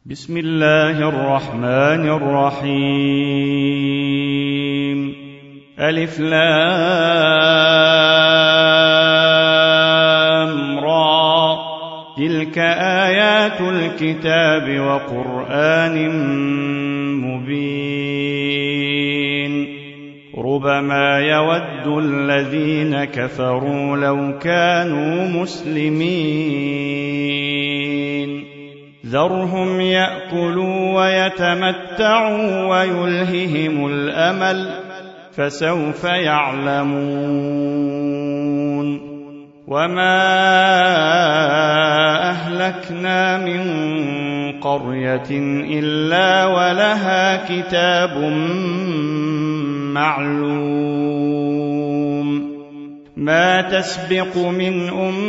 بسم الله الرحمن الرحيم. ألف لام را، تلك آيات الكتاب وقرآن مبين. ربما يود الذين كفروا لو كانوا مسلمين. ذرهم يأكلوا ويتمتعوا ويلههم الأمل، فسوف يعلمون. وما أهلكنا من قرية إلا ولها كتاب معلوم، ما تسبق من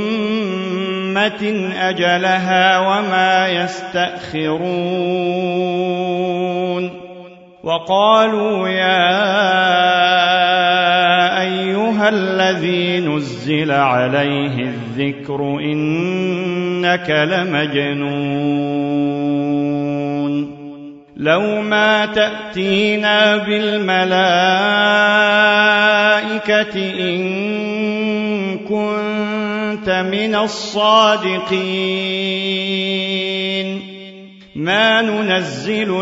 أمة أجلها وما يستأخرون. وقالوا يا أيها الذي نزل عليه الذكر إنك لمجنون، لو ما تأتينا بالملائكة إن كنت من الصادقين. ما ننزل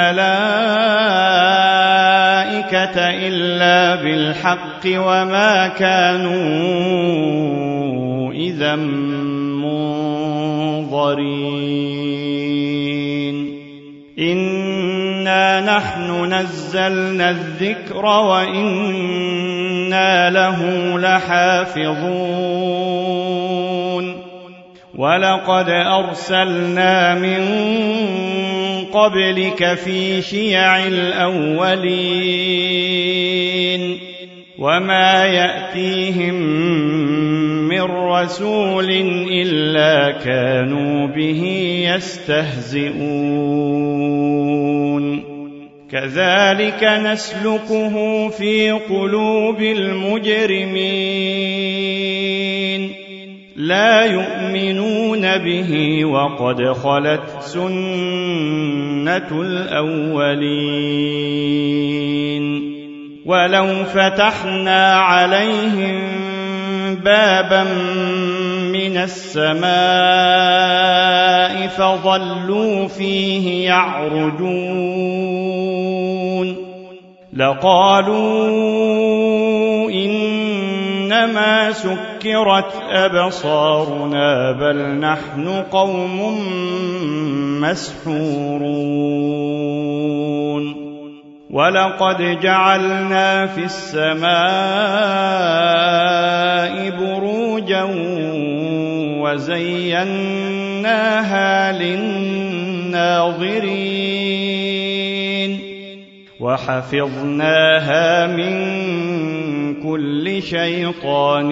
الملائكة إلا بالحق وما كانوا إذا منظرين. إنا نحن نزلنا الذكر وإنا له لحافظون. ولقد أرسلنا من قبلك في شيع الأولين، وما يأتيهم من رسول إلا كانوا به يستهزئون. كذلك نسلكه في قلوب المجرمين، لا يؤمنون به وقد خلت سنة الأولين. ولو فتحنا عليهم بابا من السماء فظلوا فيه يعرجون لقالوا إنما سكرت أبصارنا بل نحن قوم مسحورون. ولقد جعلنا في السماء بروجا وزيناها للناظرين وحفظناها من كل شيطان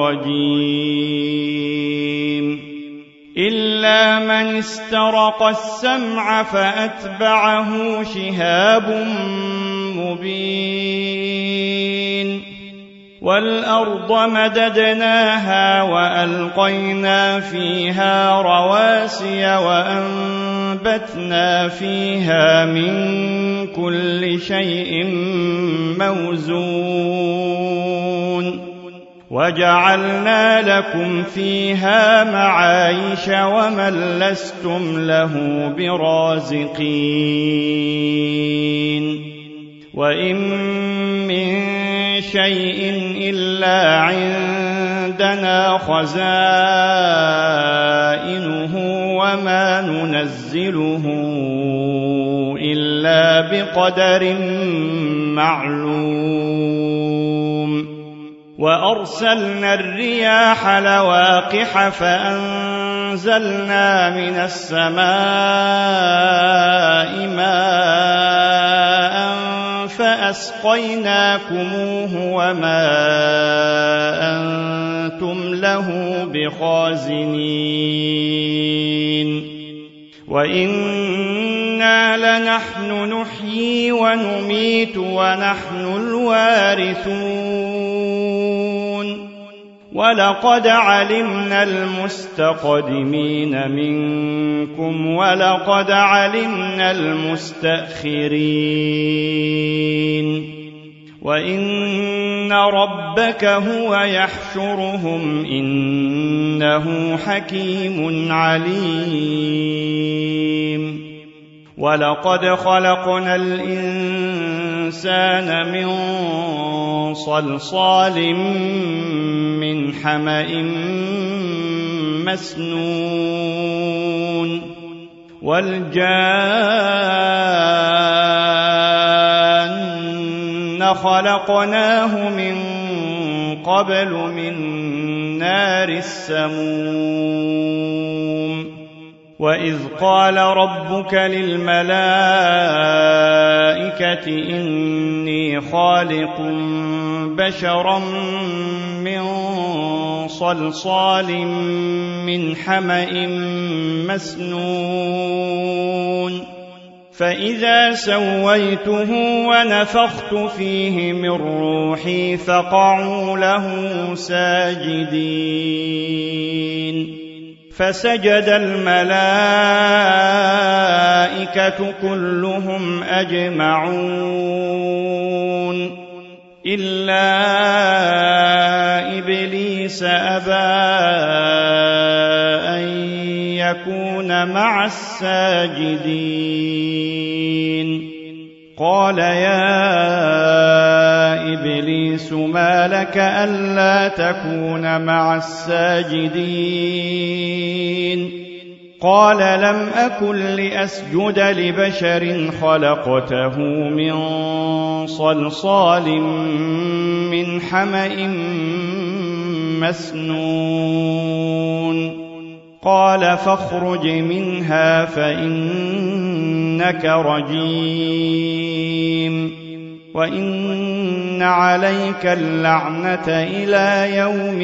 رجيم إلا من استرق السمع فأتبعه شهاب مبين. والأرض مددناها وألقينا فيها رواسي وأنبتنا فيها من كل شيء موزون وجعلنا لكم فيها معايش ومن لستم له برازقين. وإن من شيء إلا عندنا خزائنه وما ننزله إلا بقدر معلوم. وأرسلنا الرياح لواقح فأنزلنا من السماء ماء فأسقيناكموه وما أنتم له بخازنين. وإنا لنحن نحيي ونميت ونحن الوارثون. ولقد علمنا المستقدمين منكم ولقد علمنا المستأخرين وإن ربك هو يحشرهم إنه حكيم عليم ولقد خلقنا الإنسان من صلصال من حمأ مسنون والجان خلقناه من قبل من نار السموم وإذ قال ربك للملائكة إني خالق بشرا من صلصال من حمأ مسنون فإذا سويته ونفخت فيه من روحي فقعوا له ساجدين فسجد الملائكة كلهم أجمعون إلا إبليس أبى أن يكون مع الساجدين قال يا إبليس ما لك ألا تكون مع الساجدين قال لم أكن لأسجد لبشر خلقته من صلصال من حمأ مسنون قال فاخرج منها فإنك رجيم وإن عليك اللعنة إلى يوم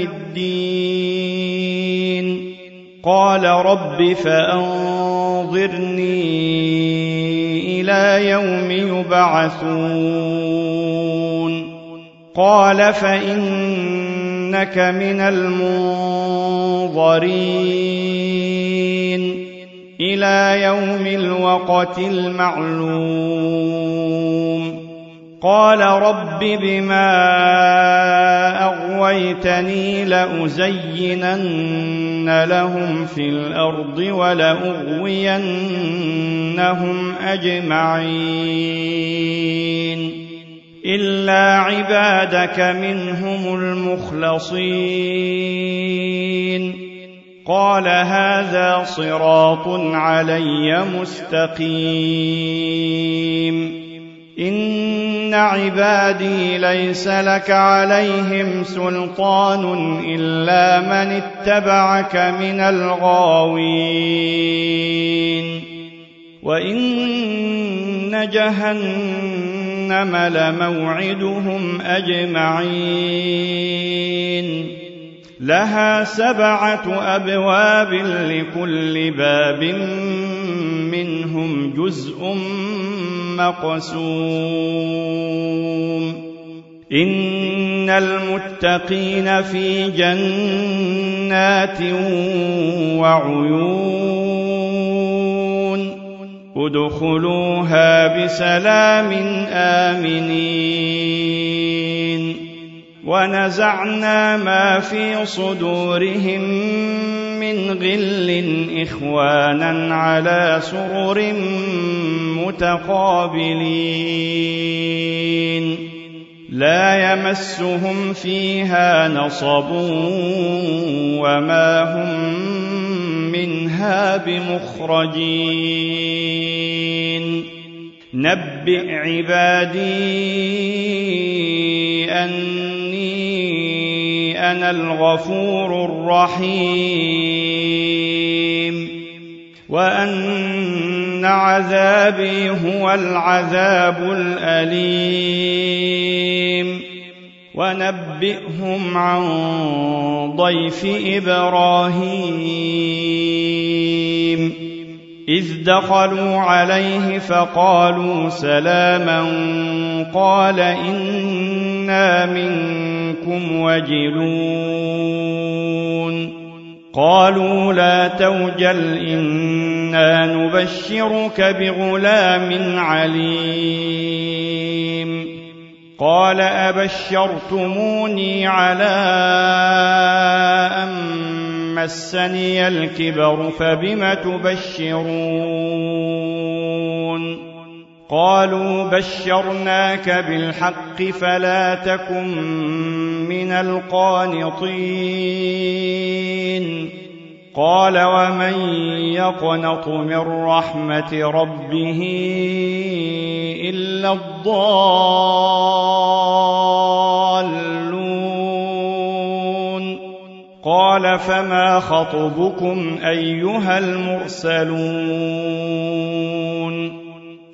الدين قال رب فأنظرني إلى يوم يبعثون قال فإنك من المنظرين إلى يوم الوقت المعلوم قال رب بما أغويتني لأزينن لهم في الأرض ولأغوينهم أجمعين إلا عبادك منهم المخلصين قال هذا صراط علي مستقيم إن عبادي ليس لك عليهم سلطان إلا من اتبعك من الغاوين وإن جهنم لموعدهم أجمعين لها 7 أبواب لكل باب منهم جزء مقسوم إن المتقين في جنات وعيون ادخلوها بسلام آمنين ونزعنا ما في صدورهم من غل إخوانا على سرر متقابلين لا يمسهم فيها نصب وما هم منها بمخرجين نبئ عبادي أني أنا الغفور الرحيم وأن عذابي هو العذاب الأليم ونبئهم عن ضيف إبراهيم إذ دخلوا عليه فقالوا سلاما قال إني إنا منكم وجلون قالوا لا توجل إنا نبشرك بغلام عليم قال أبشرتموني على أن مسني الكبر فبم تبشرون قالوا بشرناك بالحق فلا تكن من القانطين قال ومن يقنط من رحمة ربه إلا الضالون قال فما خطبكم أيها المرسلون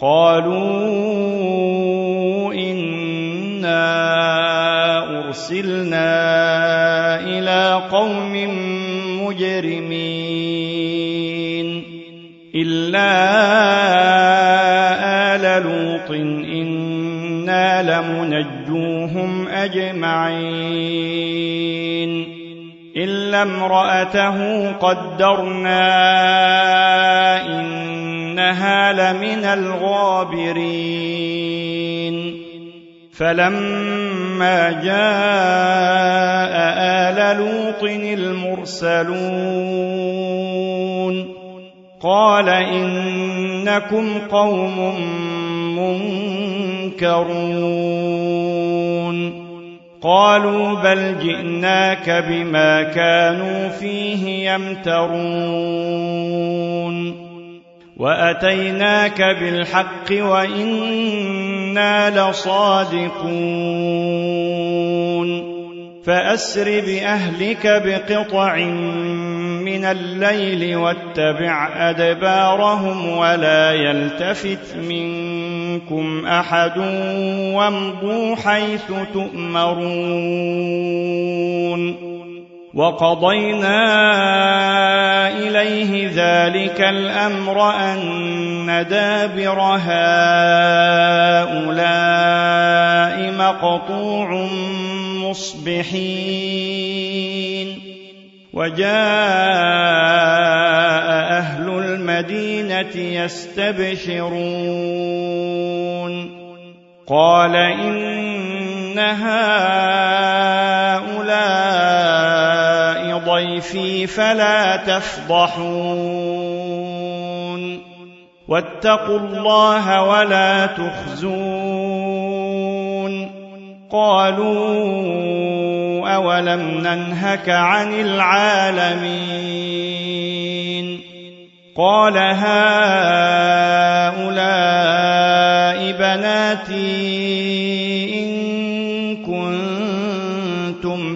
قالوا إنا أرسلنا إلى قوم مجرمين إلا آل لوط إنا لمنجوهم أجمعين إلا امرأته قدرنا إنها لمن الغابرين فلما جاء آل لوط المرسلون قال إنكم قوم منكرون قالوا بل جئناك بما كانوا فيه يمترون وأتيناك بالحق وإنا لصادقون فأسر بأهلك بقطع من الليل واتبع أدبارهم ولا يلتفت منكم أحد وامضوا حيث تؤمرون وقضينا إليه ذلك الأمر أن دابر هؤلاء مقطوع مصبحين وجاء أهل المدينة يستبشرون قال إن هؤلاء ضيفي فلا تفضحون واتقوا الله ولا تخزون قالوا أولم ننهك عن العالمين قال هؤلاء بناتي إن كنتم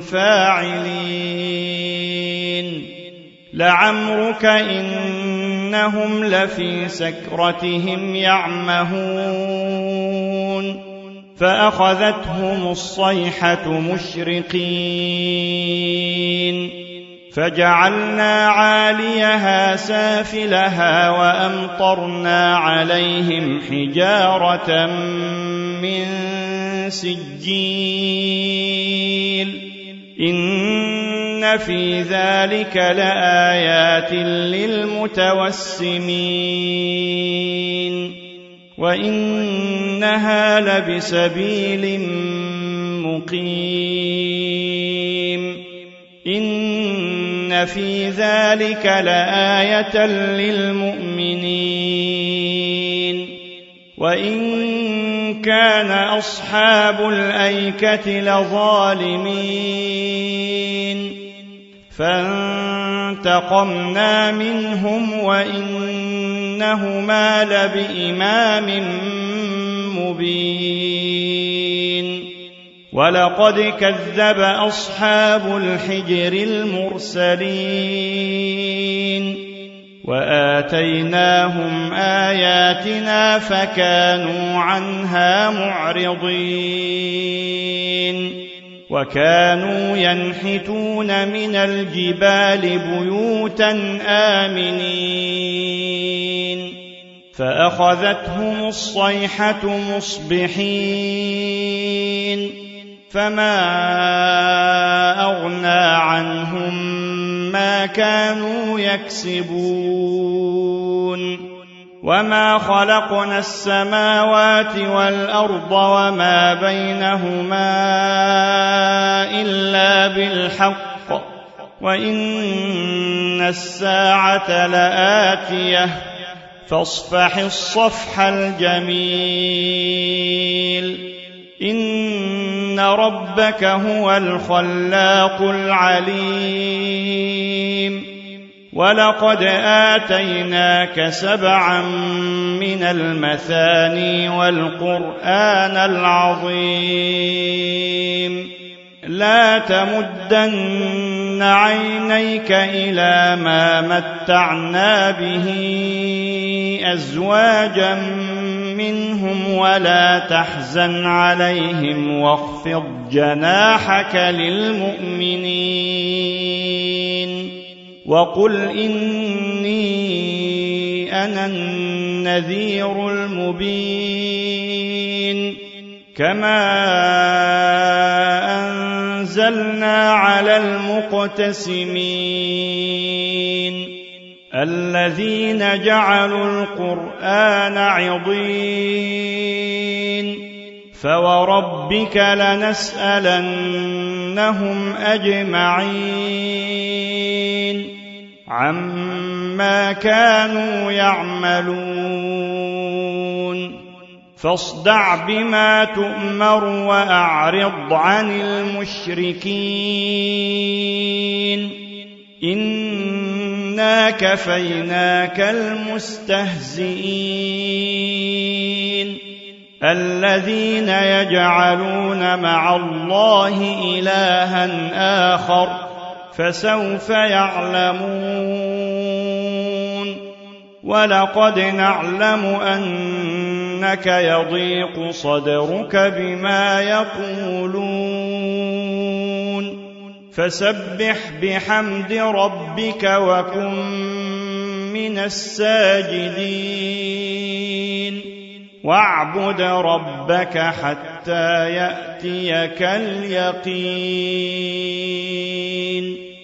فاعلين لعمرك إنهم لفي سكرتهم يعمهون فأخذتهم الصيحة مشرقين فجعلنا عاليها سافلها وأمطرنا عليهم حجارة من سجيل إن في ذلك لآيات للمتوسمين وإنها لبسبيل مقيم إن في ذلك لآية للمؤمنين وإن كان أصحاب الأيكة لظالمين فانتقمنا منهم وإنهما لبإمام مبين ولقد كذب أصحاب الحجر المرسلين وآتيناهم آياتنا فكانوا عنها معرضين وكانوا ينحتون من الجبال بيوتا آمنين فأخذتهم الصيحة مصبحين فما أغنى عنهم ما كانوا يكسبون وما خلقنا السماوات والأرض وما بينهما إلا بالحق وإن الساعة لآتية فاصفح الصفح الجميل إن ربك هو الخلاق العليم ولقد آتيناك 7 من المثاني والقرآن العظيم لا تمدن عينيك إلى ما متعنا به أزواجا منهم ولا تحزن عليهم واخفض جناحك للمؤمنين وقل إني أنا النذير المبين كما أنزلنا على المقتسمين الذين جعلوا القرآن عضين فوربك لنسألنهم أجمعين عما كانوا يعملون فاصدع بما تؤمر وأعرض عن المشركين إنا كفيناك المستهزئين الذين يجعلون مع الله إلها آخر فسوف يعلمون ولقد نعلم أنك يضيق صدرك بما يقولون فسبح بحمد ربك وكن من الساجدين واعبد ربك حتى يأتيك اليقين